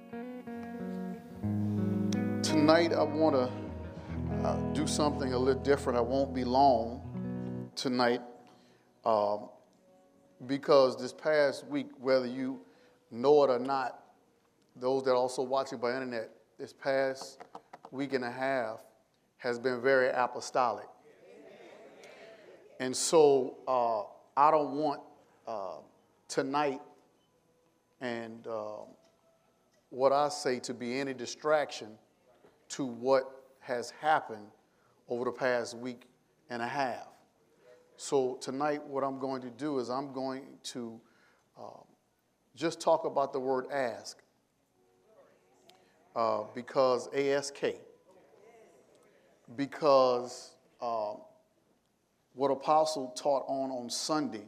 Tonight I want to do something a little different. I won't be long tonight because this past week, whether you know it or not, those that are also watching by internet, this past week and a half has been very apostolic. And so I don't want tonight and what I say to be any distraction to what has happened over the past week and a half. So tonight what I'm going to do is I'm going to just talk about the word ask, because A-S-K, because what Apostle taught on Sunday,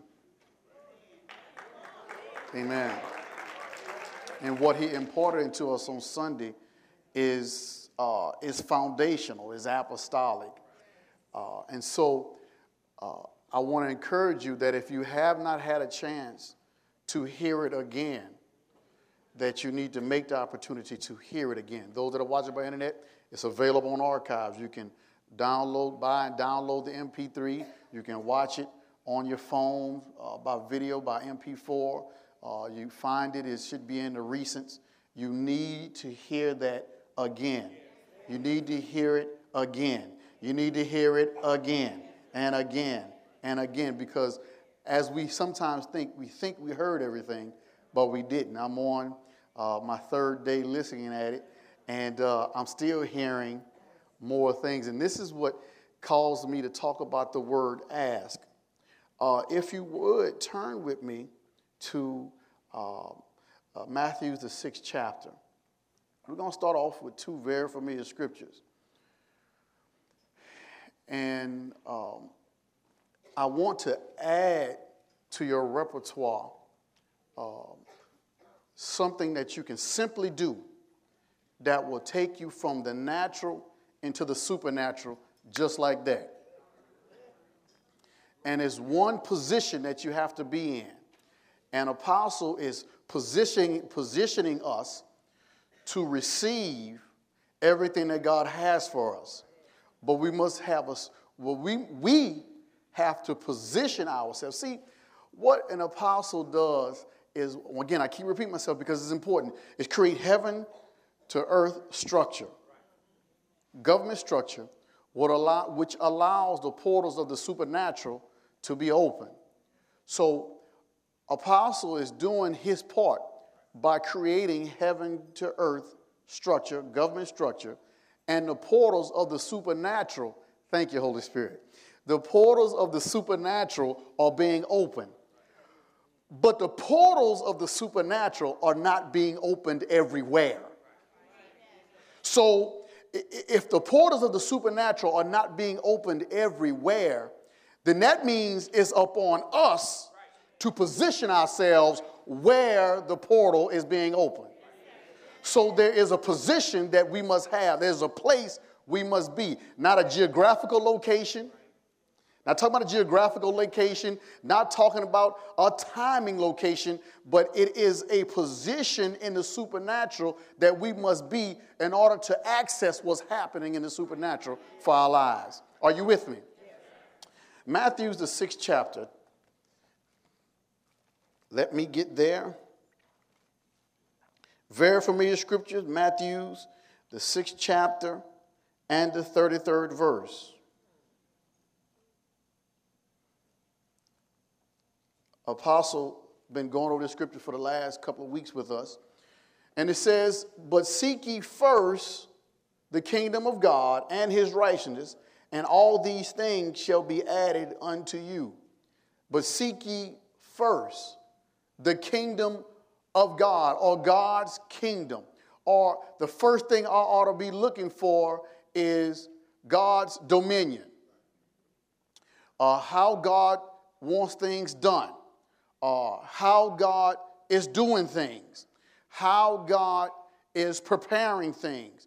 amen, and what he imparted into us on Sunday is foundational, is apostolic. And so I want to encourage you that if you have not had a chance to hear it again, that you need to make the opportunity to hear it again. Those that are watching by internet, it's available on archives. You can buy and download the MP3. You can watch it on your phone by video, by MP4. You find it, it should be in the recents. You need to hear that again. You need to hear it again. You need to hear it again and again and again, because as we sometimes think we heard everything, but we didn't. I'm on my third day listening at it, and I'm still hearing more things. And this is what caused me to talk about the word ask. If you would, turn with me to Matthew, the 6th chapter. We're going to start off with two very familiar scriptures. And I want to add to your repertoire something that you can simply do that will take you from the natural into the supernatural just like that. And it's one position that you have to be in. An apostle is positioning us to receive everything that God has for us. But we must have we have to position ourselves. See, what an apostle does is, again, I keep repeating myself because it's important, is create heaven to earth structure, government structure, which allows the portals of the supernatural to be open. So apostle is doing his part by creating heaven to earth structure, government structure, and the portals of the supernatural. Thank you, Holy Spirit. The portals of the supernatural are being opened. But the portals of the supernatural are not being opened everywhere. So if the portals of the supernatural are not being opened everywhere, then that means it's upon us to position ourselves where the portal is being opened. So there is a position that we must have. There's a place we must be. Not a geographical location. Not talking about a geographical location. Not talking about a timing location. But it is a position in the supernatural that we must be in order to access what's happening in the supernatural for our lives. Are you with me? Matthew's the 6th chapter. Let me get there. Very familiar scriptures, Matthew's, the 6th chapter, and the 33rd verse. Apostle been going over this scripture for the last couple of weeks with us. And it says, but seek ye first the kingdom of God and his righteousness, and all these things shall be added unto you. But seek ye first the kingdom of God, or God's kingdom. Or the first thing I ought to be looking for is God's dominion. How God wants things done. How God is doing things. How God is preparing things.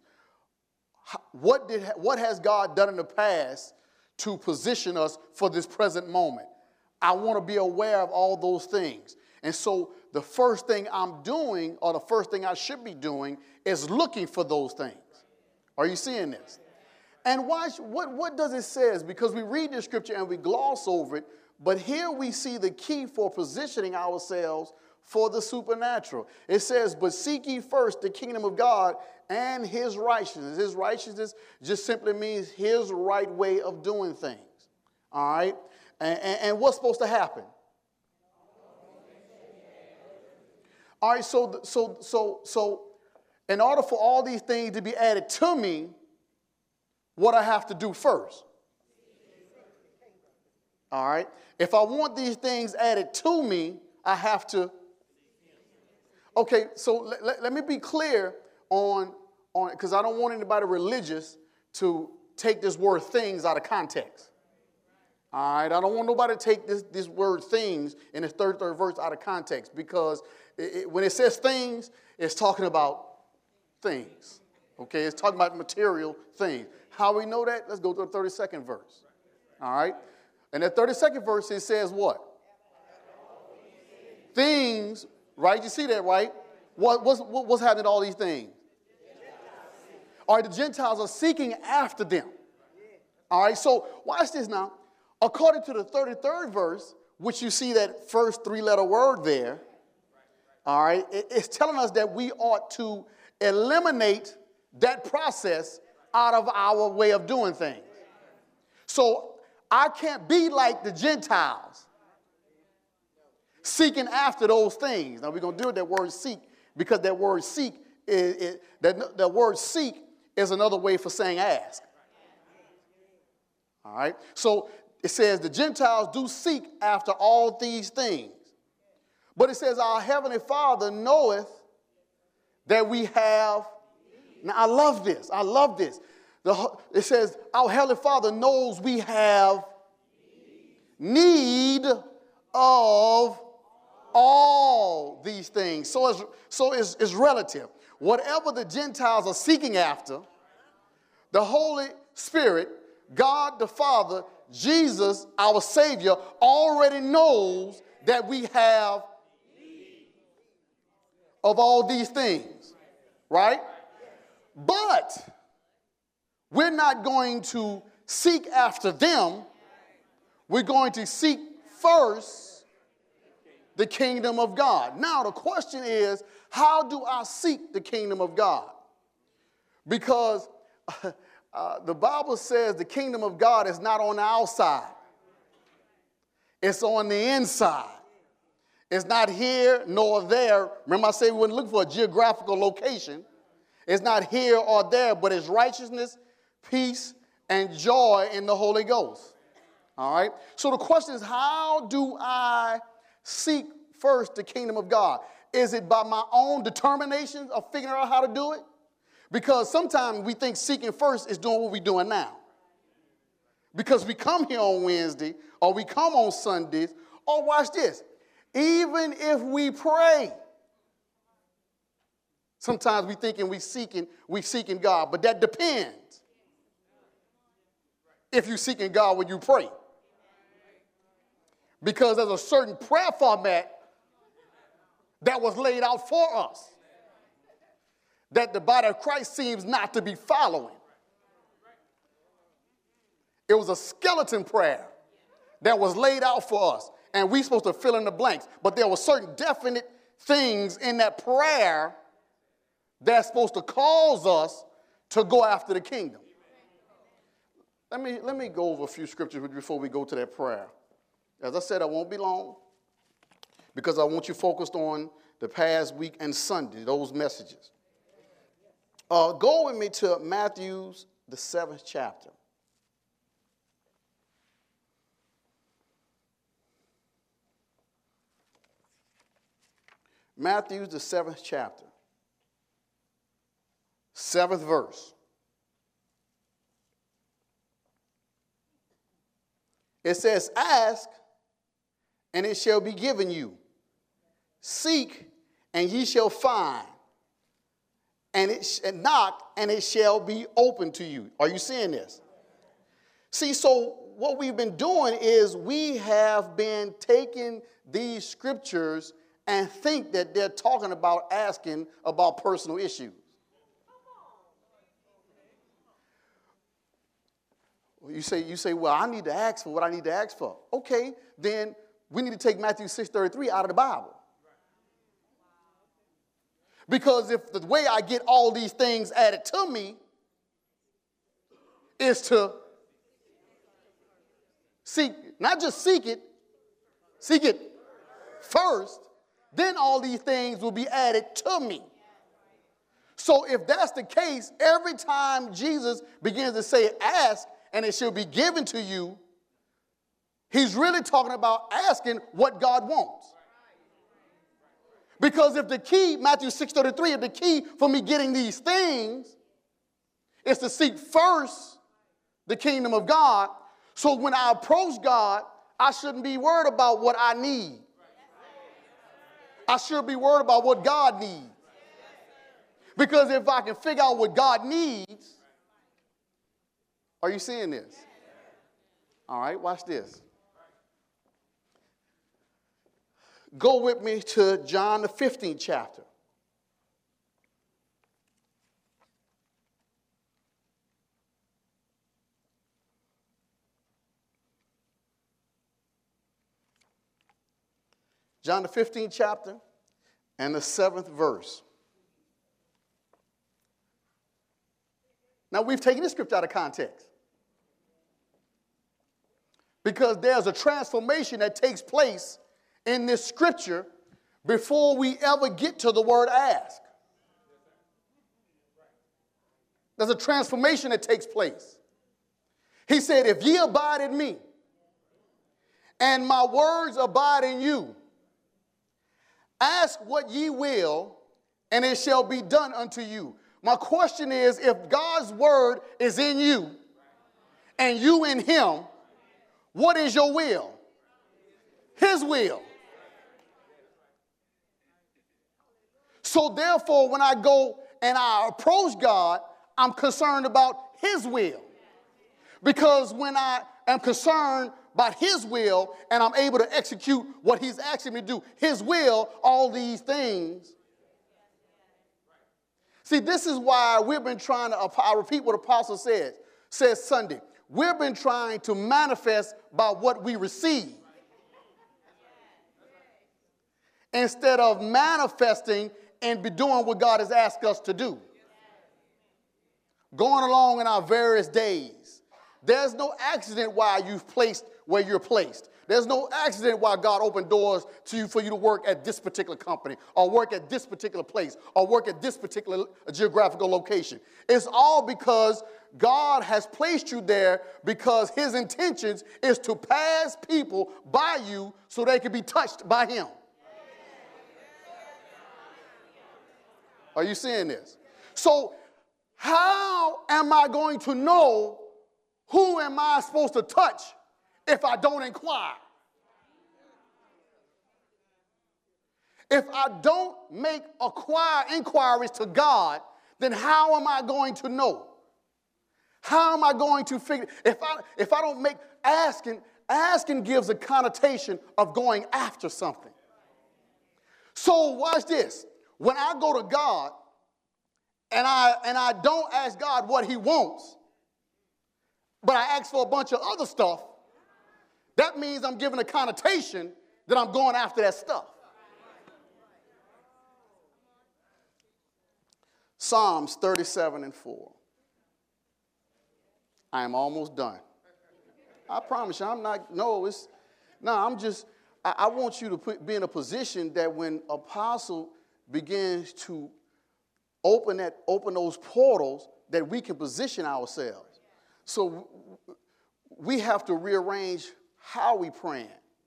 What has God done in the past to position us for this present moment? I want to be aware of all those things. And so the first thing I'm doing, or the first thing I should be doing, is looking for those things. Are you seeing this? And watch, what does it say? Because we read the scripture and we gloss over it, but here we see the key for positioning ourselves for the supernatural. It says, but seek ye first the kingdom of God and his righteousness. His righteousness just simply means his right way of doing things. All right? And what's supposed to happen? All right, so in order for all these things to be added to me, what I have to do first? All right? If I want these things added to me, I have to. Okay, so let me be clear on because I don't want anybody religious to take this word things out of context. All right, I don't want nobody to take this word things in the third verse out of context, because when it says things, it's talking about things. Okay, it's talking about material things. How we know that? Let's go to the 32nd verse. All right, and that 32nd verse, it says what? Things, right? You see that, right? What's happening to all these things? All right, the Gentiles are seeking after them. All right, so watch this now. According to the 33rd verse, which you see that first three-letter word there, all right, it's telling us that we ought to eliminate that process out of our way of doing things. So I can't be like the Gentiles, seeking after those things. Now we're going to deal with that word seek, because that word seek that word seek is another way for saying ask. All right, so it says the Gentiles do seek after all these things. But it says our heavenly Father knoweth that we have. Now I love this. I love this. It says our heavenly Father knows we have need of all these things. So it's relative. Whatever the Gentiles are seeking after, the Holy Spirit, God the Father, Jesus, our Savior, already knows that we have of all these things, right? But we're not going to seek after them. We're going to seek first the kingdom of God. Now, the question is, how do I seek the kingdom of God? Because the Bible says the kingdom of God is not on the outside. It's on the inside. It's not here nor there. Remember I said we wouldn't look for a geographical location. It's not here or there, but it's righteousness, peace, and joy in the Holy Ghost. All right? So the question is, how do I seek first the kingdom of God? Is it by my own determination of figuring out how to do it? Because sometimes we think seeking first is doing what we're doing now. Because we come here on Wednesday, or we come on Sundays, or watch this, even if we pray, sometimes we thinking we seeking God, but that depends if you're seeking God when you pray. Because there's a certain prayer format that was laid out for us that the body of Christ seems not to be following. It was a skeleton prayer that was laid out for us, and we're supposed to fill in the blanks. But there were certain definite things in that prayer that's supposed to cause us to go after the kingdom. Let me go over a few scriptures before we go to that prayer. As I said, I won't be long, because I want you focused on the past week and Sunday, those messages. Go with me to Matthew, the 7th chapter. Matthew, the 7th chapter, 7th verse. It says, ask, and it shall be given you. Seek, and ye shall find. And knock, and it shall be open to you. Are you seeing this? See, so what we've been doing is we have been taking these scriptures and think that they're talking about asking about personal issues. You say, well, I need to ask for what I need to ask for. Okay, then we need to take Matthew 6:33 out of the Bible. Because if the way I get all these things added to me is to seek, not just seek it first, then all these things will be added to me. So if that's the case, every time Jesus begins to say ask and it shall be given to you, he's really talking about asking what God wants. Because if the key, Matthew 6:33, if the key for me getting these things is to seek first the kingdom of God, so when I approach God, I shouldn't be worried about what I need. I should be worried about what God needs. Because if I can figure out what God needs, are you seeing this? All right, watch this. Go with me to John the 15th chapter. John the 15th chapter and the 7th verse. Now, we've taken this scripture out of context. Because there's a transformation that takes place in this scripture before we ever get to the word ask. There's a transformation that takes place. He said, if ye abide in me, and my words abide in you, ask what ye will, and it shall be done unto you. My question is, if God's word is in you, and you in him, what is your will? His will. So therefore, when I go and I approach God, I'm concerned about his will. Because when I am concerned about his will and I'm able to execute what he's asking me to do, his will, all these things. See, this is why we've been trying to, I repeat what Apostle says Sunday. We've been trying to manifest by what we receive, instead of manifesting and be doing what God has asked us to do. Going along in our various days. There's no accident why you've placed where you're placed. There's no accident why God opened doors to you for you to work at this particular company or work at this particular place or work at this particular geographical location. It's all because God has placed you there because his intentions is to pass people by you so they can be touched by him. Are you seeing this? So how am I going to know who am I supposed to touch if I don't inquire? If I don't make inquiries to God, then how am I going to know? How am I going to figure? If I don't make asking gives a connotation of going after something. So watch this. When I go to God and I don't ask God what he wants, but I ask for a bunch of other stuff, that means I'm giving a connotation that I'm going after that stuff. Psalms 37:4. I am almost done. I promise you, I want you to be in a position that when Apostle begins to open those portals, that we can position ourselves. So we have to rearrange how we praying.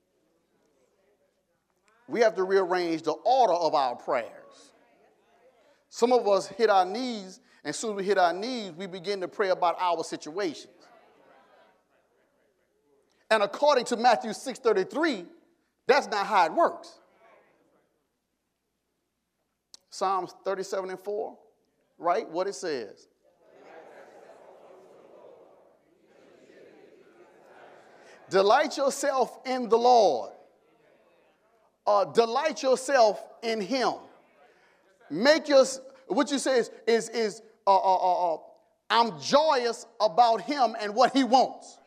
We have to rearrange the order of our prayers. Some of us hit our knees, and as soon as we hit our knees, we begin to pray about our situations. And according to Matthew 6:33, that's not how it works. Psalms 37:4, right? What it says. Delight yourself in the Lord, delight yourself in him. Make your, what you say is I'm joyous about him and what he wants.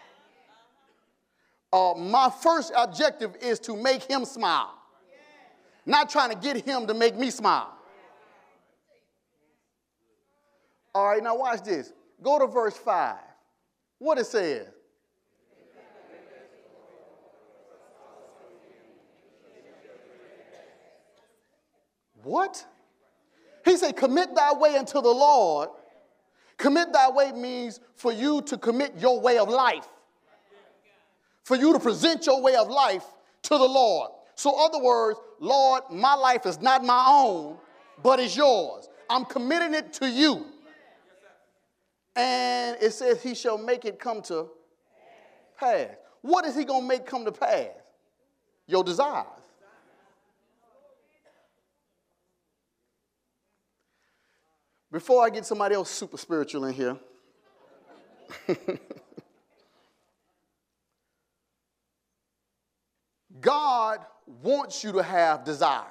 My first objective is to make him smile. Not trying to get him to make me smile. All right, now watch this. Go to verse 5. What it says? What? He said, commit thy way unto the Lord. Commit thy way means for you to commit your way of life. For you to present your way of life to the Lord. So, other words, Lord, my life is not my own, but it's yours. I'm committing it to you. And it says he shall make it come to pass. What is he going to make come to pass? Your desires. Before I get somebody else super spiritual in here, God wants you to have desires.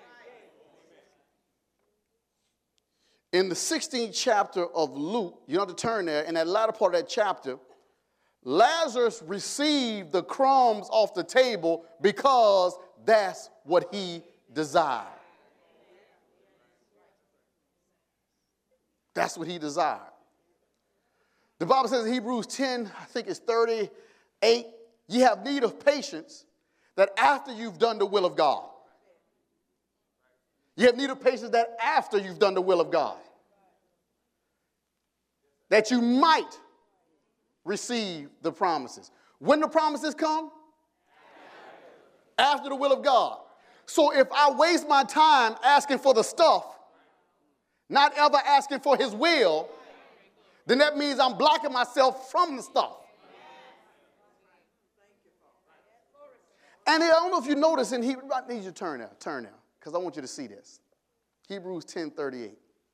In the 16th chapter of Luke, you don't have to turn there, in that latter part of that chapter, Lazarus received the crumbs off the table because that's what he desired. That's what he desired. The Bible says in Hebrews 10, I think it's 38, ye have need of patience, that after you've done the will of God. You have need of patience that after you've done the will of God. That you might receive the promises. When the promises come? After the will of God. So if I waste my time asking for the stuff, not ever asking for his will, then that means I'm blocking myself from the stuff. And I don't know if you notice in Hebrews, I need you to turn now, because I want you to see this. Hebrews 10:38.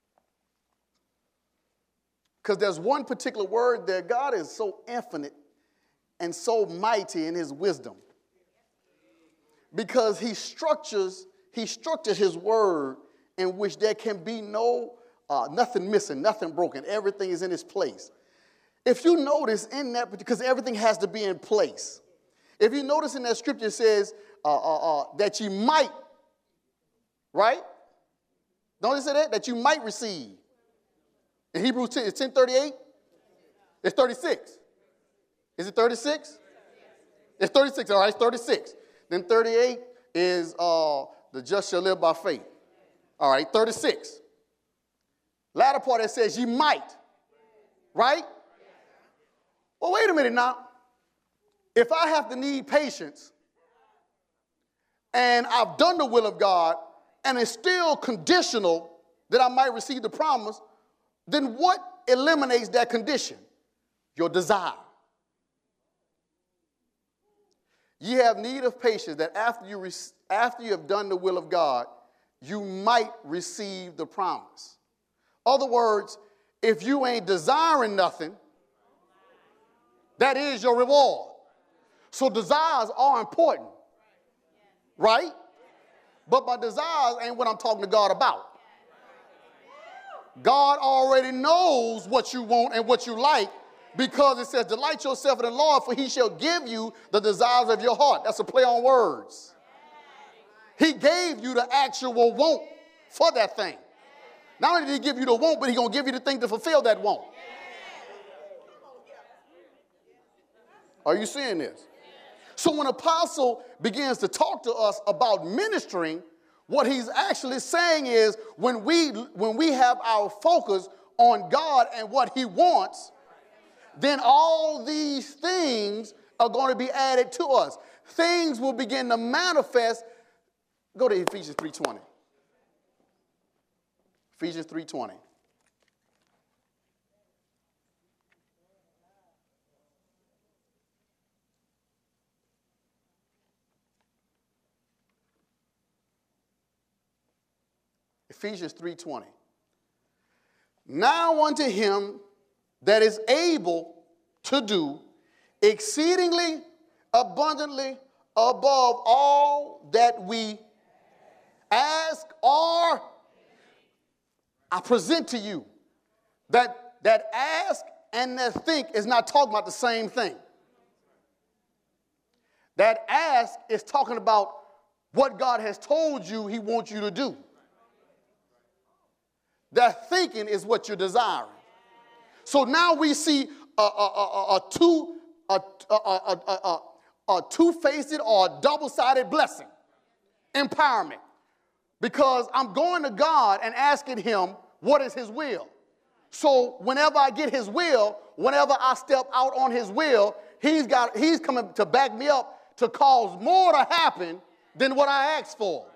Because there's one particular word there. God is so infinite and so mighty in his wisdom. Because he structured his word in which there can be nothing missing, nothing broken. Everything is in its place. If you notice in that, because everything has to be in place. If you notice in that scripture, it says that you might, right? Don't it say that? That you might receive. In Hebrews 10, it's 10:38? It's 36. Is it 36? It's 36, all right, it's 36. Then 38 is the just shall live by faith. All right, 36. Latter part that says you might, right? Well, wait a minute now. If I have to need patience and I've done the will of God and it's still conditional that I might receive the promise, then what eliminates that condition? Your desire. Ye have need of patience that after you have done the will of God, you might receive the promise. Other words, if you ain't desiring nothing, that is your reward. So desires are important, right? But my desires ain't what I'm talking to God about. God already knows what you want and what you like, because it says, delight yourself in the Lord, for he shall give you the desires of your heart. That's a play on words. He gave you the actual want for that thing. Not only did he give you the want, but he's going to give you the thing to fulfill that want. Are you seeing this? So when Apostle begins to talk to us about ministering, what he's actually saying is when we have our focus on God and what he wants, then all these things are going to be added to us. Things will begin to manifest. Go to Ephesians 3:20. Ephesians 3:20. Ephesians 3:20. Now unto him that is able to do exceedingly abundantly above all that we ask or I present to you. That ask and that think is not talking about the same thing. That ask is talking about what God has told you he wants you to do. That thinking is what you're desiring. So now we see a two-faced or a double-sided blessing, empowerment. Because I'm going to God and asking him what is his will. So whenever I get his will, whenever I step out on his will, he's coming to back me up to cause more to happen than what I asked for.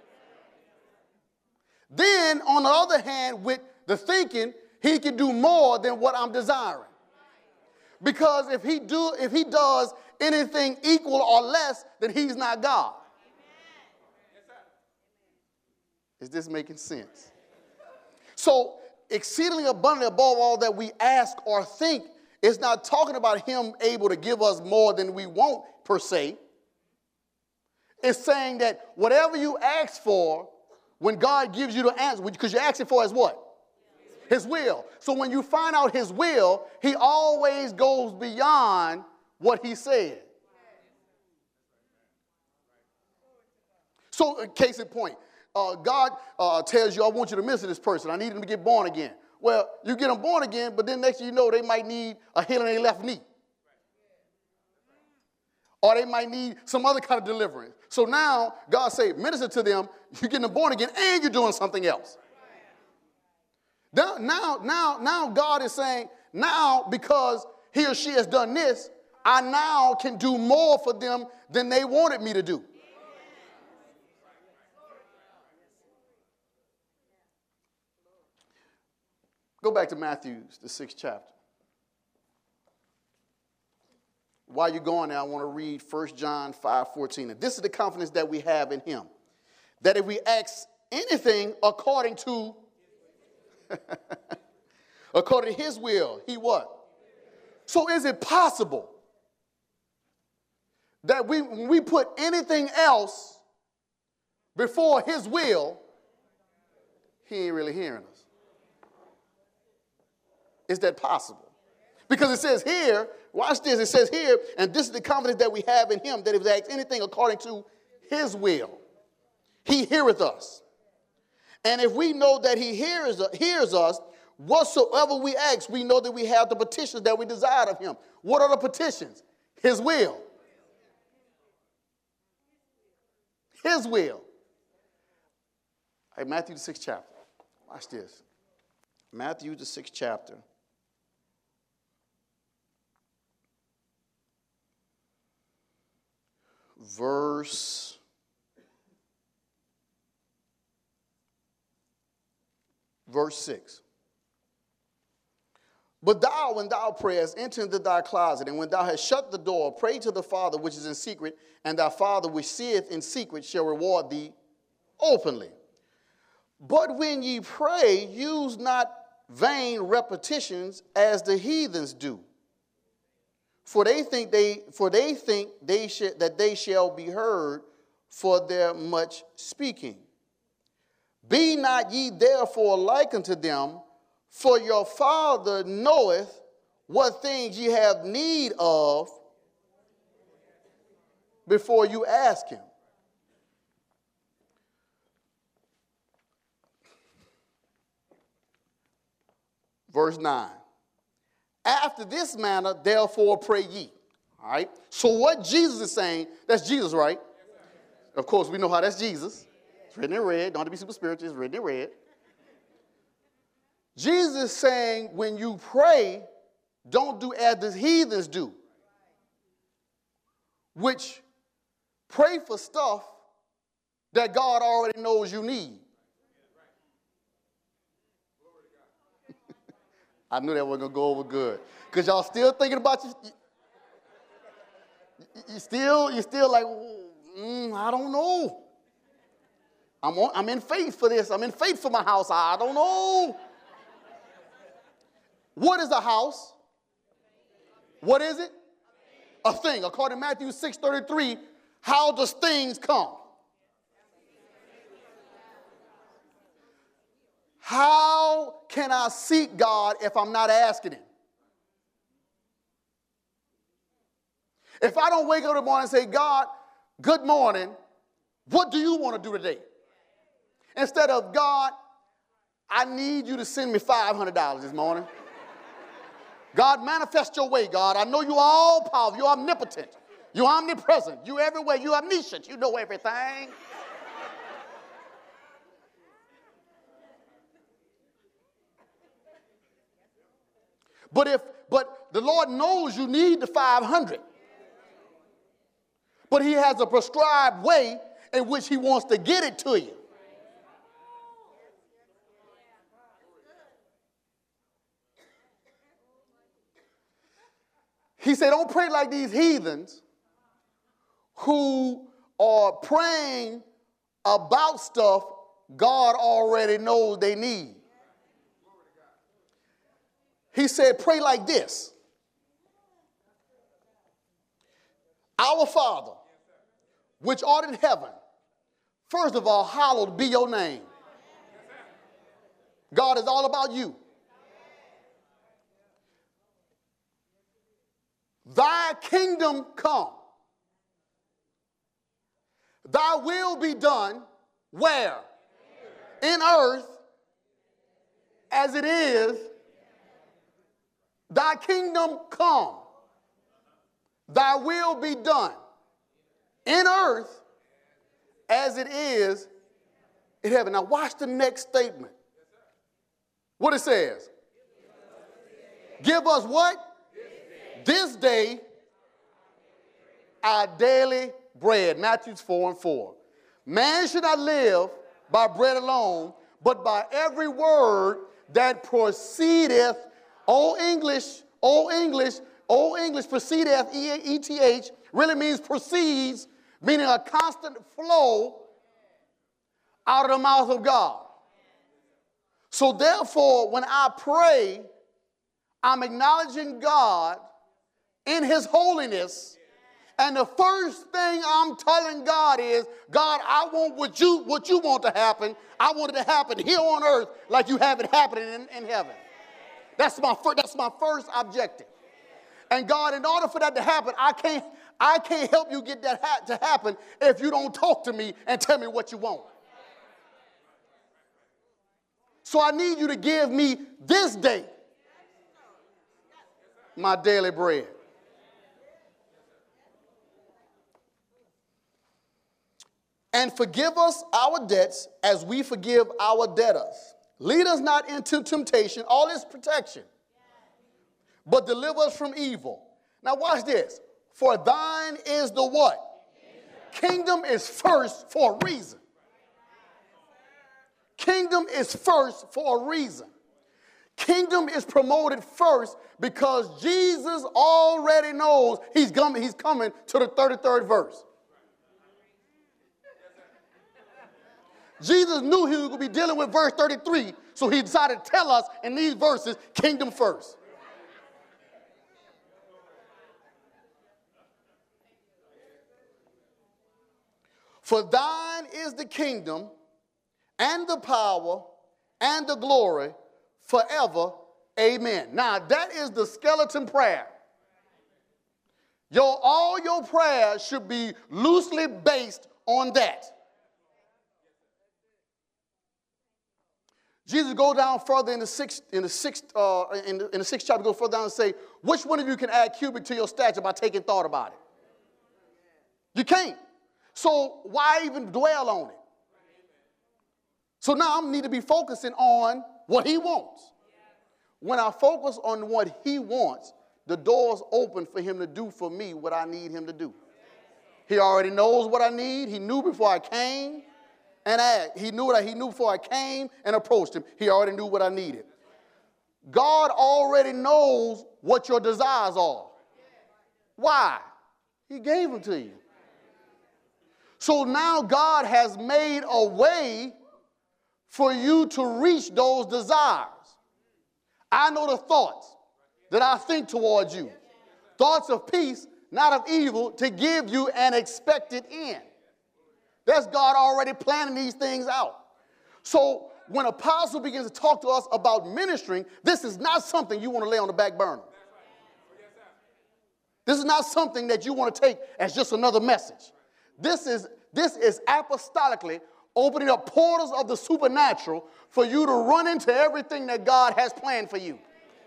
Then, on the other hand, with the thinking, he can do more than what I'm desiring. Because if he does anything equal or less, then he's not God. Is this making sense? So, exceedingly abundantly above all that we ask or think is not talking about him able to give us more than we want, per se. It's saying that whatever you ask for, when God gives you the answer, because you're asking for is what? His will. So when you find out his will, he always goes beyond what he said. So, case in point, God tells you, I want you to minister to this person. I need them to get born again. Well, you get them born again, but then next thing you know, they might need a healing in their left knee. Or they might need some other kind of deliverance. So now, God say, minister to them, you're getting them born again, and you're doing something else. Now God is saying, now because he or she has done this, I now can do more for them than they wanted me to do. Go back to Matthew, the 6th chapter. While you're going there, I want to read 1 John 5:14. And this is the confidence that we have in him, that if we ask anything according to according to his will, he what? So is it possible that when we put anything else before his will, he ain't really hearing us? Is that possible? Because it says here, watch this, it says here, and this is the confidence that we have in him, that if we ask anything according to his will, he heareth us. And if we know that he hears us, whatsoever we ask, we know that we have the petitions that we desire of him. What are the petitions? His will. His will. All right, Matthew the 6th chapter. Watch this. Matthew the 6th chapter. Verse 6. But thou, when thou prayest, enter into thy closet, and when thou hast shut the door, pray to the Father which is in secret, and thy Father which seeth in secret shall reward thee openly. But when ye pray, use not vain repetitions as the heathens do. For they think that they shall be heard for their much speaking. Be not ye therefore like unto them, for your Father knoweth what things ye have need of before you ask him. Verse 9. After this manner, therefore, pray ye. All right? So what Jesus is saying, that's Jesus, right? Of course, we know how that's Jesus. It's written in red. Don't have to be super spiritual. It's written in red. Jesus is saying when you pray, don't do as the heathens do, which pray for stuff that God already knows you need. I knew that wasn't going to go over good. Because y'all still thinking about you still like, I don't know. I'm in faith for this. I'm in faith for my house. I don't know. What is a house? What is it? A thing. According to Matthew 6:33, How does things come? How can I seek God if I'm not asking him? If I don't wake up in the morning and say, God, good morning, what do you want to do today? Instead of, God, I need you to send me $500 this morning. God, manifest your way, God. I know you're all powerful. You're omnipotent. You're omnipresent. You're everywhere. You're omniscient. You know everything. But the Lord knows you need the 500. But he has a prescribed way in which he wants to get it to you. He said, don't pray like these heathens who are praying about stuff God already knows they need. He said, pray like this. Our Father, which art in heaven, first of all, hallowed be your name. God is all about you. Thy kingdom come. Thy will be done, where? In earth, as it is. Thy kingdom come. Thy will be done in earth as it is in heaven. Now watch the next statement. What it says. Give us what? This day our daily bread. Matthew 4:4. Man should not live by bread alone, but by every word that proceedeth. Old English, proceedeth, E-T-H, really means proceeds, meaning a constant flow out of the mouth of God. So therefore, when I pray, I'm acknowledging God in his holiness. And the first thing I'm telling God is, God, I want what you want to happen. I want it to happen here on earth like you have it happening in heaven. That's my first objective. And God, in order for that to happen, I can't help you get that to happen if you don't talk to me and tell me what you want. So I need you to give me this day my daily bread. And forgive us our debts as we forgive our debtors. Lead us not into temptation, all is protection, but deliver us from evil. Now watch this. For thine is the what? Kingdom is first for a reason. Kingdom is first for a reason. Kingdom is promoted first because Jesus already knows he's coming to the 33rd verse. Jesus knew he was going to be dealing with verse 33, so he decided to tell us in these verses, kingdom first. For thine is the kingdom and the power and the glory forever. Amen. Now, that is the skeleton prayer. All your prayers should be loosely based on that. Jesus goes down further in the sixth chapter, goes further down and say, which one of you can add cubit to your stature by taking thought about it? You can't. So why even dwell on it? So now I need to be focusing on what he wants. When I focus on what he wants, the door's open for him to do for me what I need him to do. He already knows what I need. He knew before I came. And he knew before I came and approached him. He already knew what I needed. God already knows what your desires are. Why? He gave them to you. So now God has made a way for you to reach those desires. I know the thoughts that I think towards you. Thoughts of peace not of evil, to give you an expected end. That's God already planning these things out. So when apostle begins to talk to us about ministering, this is not something you want to lay on the back burner. This is not something that you want to take as just another message. This is apostolically opening up portals of the supernatural for you to run into everything that God has planned for you.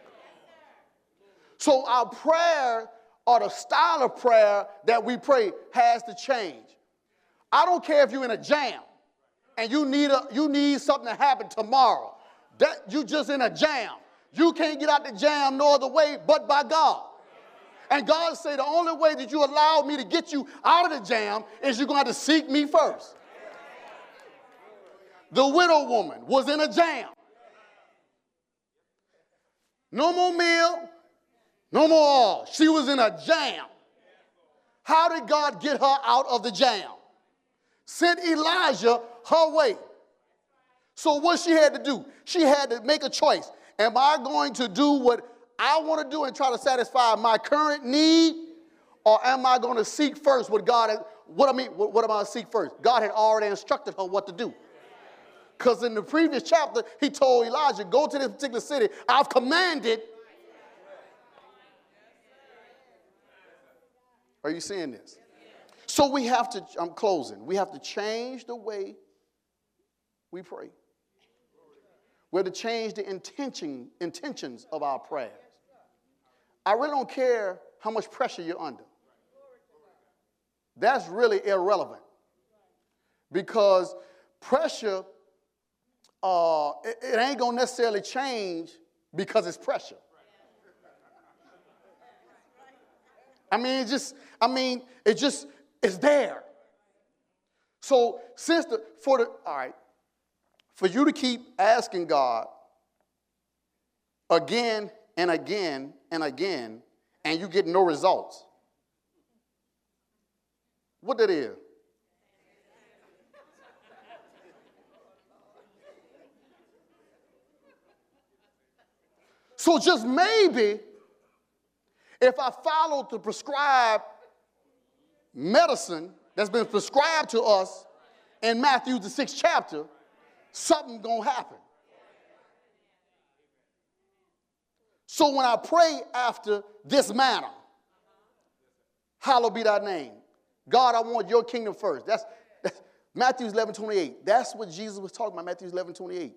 So our prayer, or the style of prayer that we pray, has to change. I don't care if you're in a jam and you need something to happen tomorrow. That you just in a jam. You can't get out the jam no other way but by God. And God said the only way that you allow me to get you out of the jam is you're going to have to seek me first. The widow woman was in a jam. No more meal, no more oil. She was in a jam. How did God get her out of the jam? Sent Elijah her way. So what she had to do? She had to make a choice. Am I going to do what I want to do and try to satisfy my current need, or am I going to seek first what God has? What am I going to seek first? God had already instructed her what to do. Because in the previous chapter, he told Elijah, go to this particular city. I've commanded. Are you seeing this? So we have to, I'm closing, we have to change the way we pray. We have to change the intentions of our prayers. I really don't care how much pressure you're under. That's really irrelevant. Because pressure, it ain't going to necessarily change because it's pressure. It's there. So for you to keep asking God again and again and again, and you get no results, what that is? So just maybe, if I followed the prescribed medicine that's been prescribed to us in Matthew the 6th chapter, something gonna happen. So when I pray after this manner, hallowed be thy name. God, I want your kingdom first. That's Matthew 11:28. That's what Jesus was talking about, Matthew 11:28.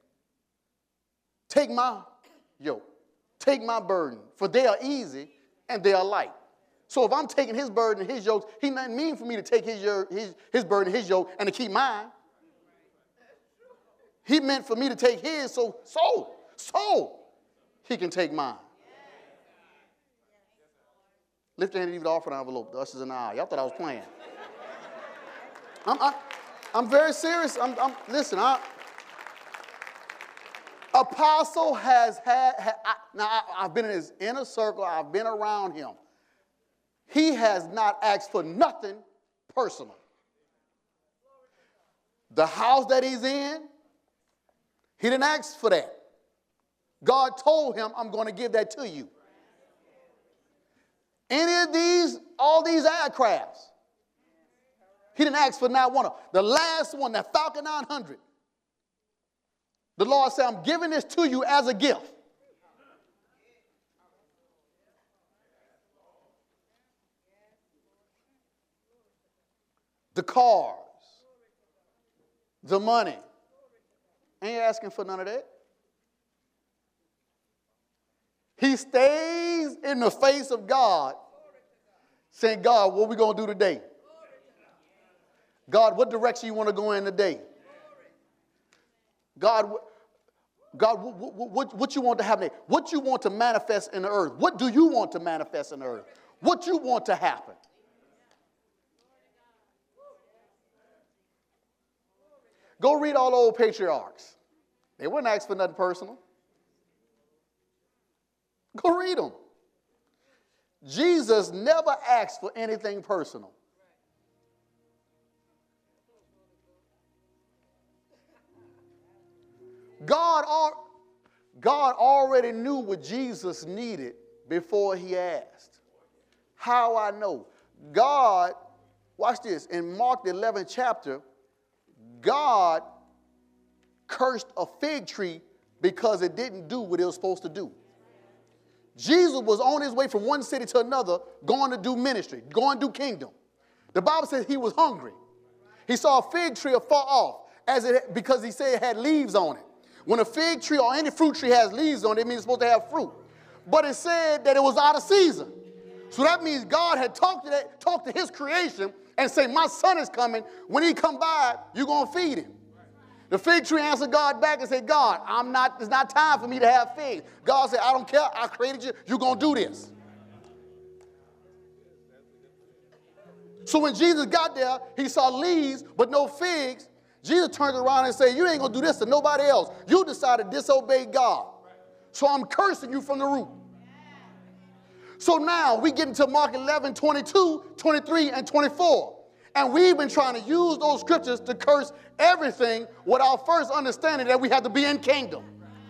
Take my yoke, take my burden, for they are easy and they are light. So if I'm taking his burden and his yoke, he doesn't mean for me to take his burden, his yoke, and to keep mine. He meant for me to take his so he can take mine. Lift your hand and leave the offering envelope. The ushers in the aisle. Y'all thought I was playing. I'm very serious. Listen. Apostle has I've been in his inner circle. I've been around him. He has not asked for nothing personal. The house that he's in, he didn't ask for that. God told him, I'm going to give that to you. All these aircrafts, he didn't ask for not one of them. The last one, that Falcon 900, the Lord said, I'm giving this to you as a gift. The cars, the money. Ain't asking for none of that. He stays in the face of God saying, God, what are we going to do today? God, what direction you want to go in today? God, what you want to happen? What you want to manifest in the earth? What do you want to manifest in the earth? What you want to happen? Go read all the old patriarchs. They wouldn't ask for nothing personal. Go read them. Jesus never asked for anything personal. God already knew what Jesus needed before he asked. How I know? God, watch this, in Mark the 11th chapter, God cursed a fig tree because it didn't do what it was supposed to do. Jesus was on his way from one city to another, going to do ministry, going to do kingdom. The Bible says he was hungry. He saw a fig tree afar off because he said it had leaves on it. When a fig tree or any fruit tree has leaves on it, it means it's supposed to have fruit. But it said that it was out of season. So that means God had talked to his creation and say, my son is coming. When he come by, you're going to feed him. The fig tree answered God back and said, God, it's not time for me to have figs. God said, I don't care. I created you. You're going to do this. So when Jesus got there, he saw leaves but no figs. Jesus turned around and said, you ain't going to do this to nobody else. You decided to disobey God. So I'm cursing you from the root. So now we get into Mark 11, 22, 23, and 24. And we've been trying to use those scriptures to curse everything without first understanding that we have to be in kingdom.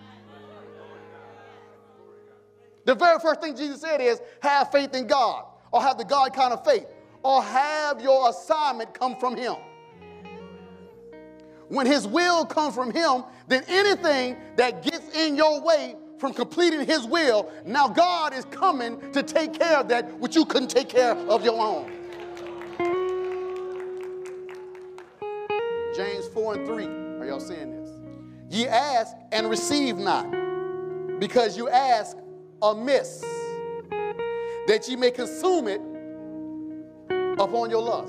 The very first thing Jesus said is, have faith in God, or have the God kind of faith, or have your assignment come from him. When his will comes from him, then anything that gets in your way from completing his will, now God is coming to take care of that which you couldn't take care of your own. James 4 and 3. Are y'all seeing this? Ye ask and receive not, because you ask amiss, that ye may consume it upon your lust.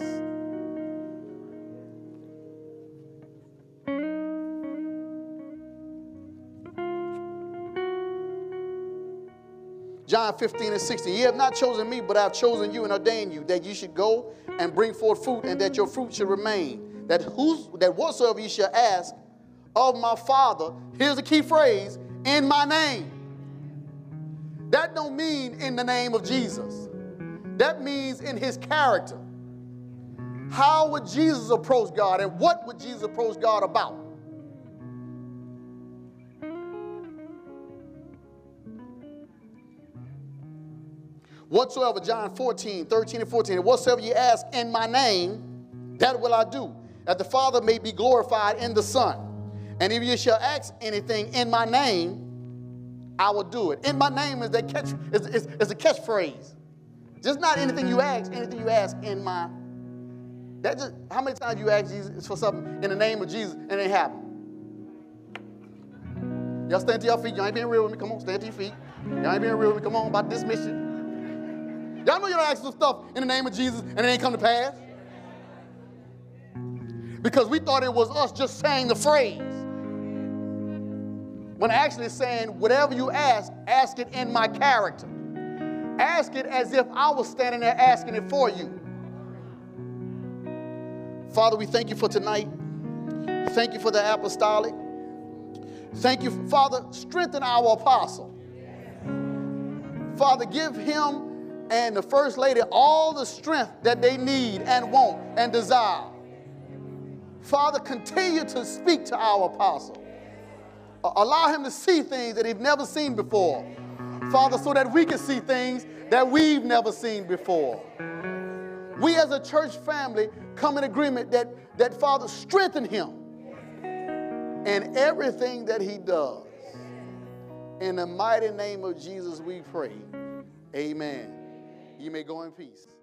John 15 and 16. Ye have not chosen me, but I have chosen you and ordained you, that ye should go and bring forth fruit, and that your fruit should remain. That whatsoever ye shall ask of my Father, here's the key phrase, in my name. That don't mean in the name of Jesus. That means in his character. How would Jesus approach God, and what would Jesus approach God about? Whatsoever, John 14, 13 and 14, whatsoever ye ask in my name, that will I do, that the Father may be glorified in the Son. And if you shall ask anything in my name, I will do it. In my name is that is a catchphrase. Just not anything you ask in my. That just, how many times you ask Jesus for something in the name of Jesus and it ain't happen? Y'all stand to your feet. Y'all ain't being real with me. Come on, stand to your feet. Y'all ain't being real with me. Come on, about this mission. Y'all know you don't ask for stuff in the name of Jesus and it ain't come to pass? Because we thought it was us just saying the phrase. When actually it's saying, whatever you ask it in my character. Ask it as if I was standing there asking it for you. Father, we thank you for tonight. Thank you for the apostolic. Thank you, Father, strengthen our apostle. Father, give him and the First Lady all the strength that they need and want and desire. Father, continue to speak to our apostle. Allow him to see things that he's never seen before. Father, so that we can see things that we've never seen before. We as a church family come in agreement that Father, strengthen him in everything that he does. In the mighty name of Jesus we pray. Amen. You may go in peace.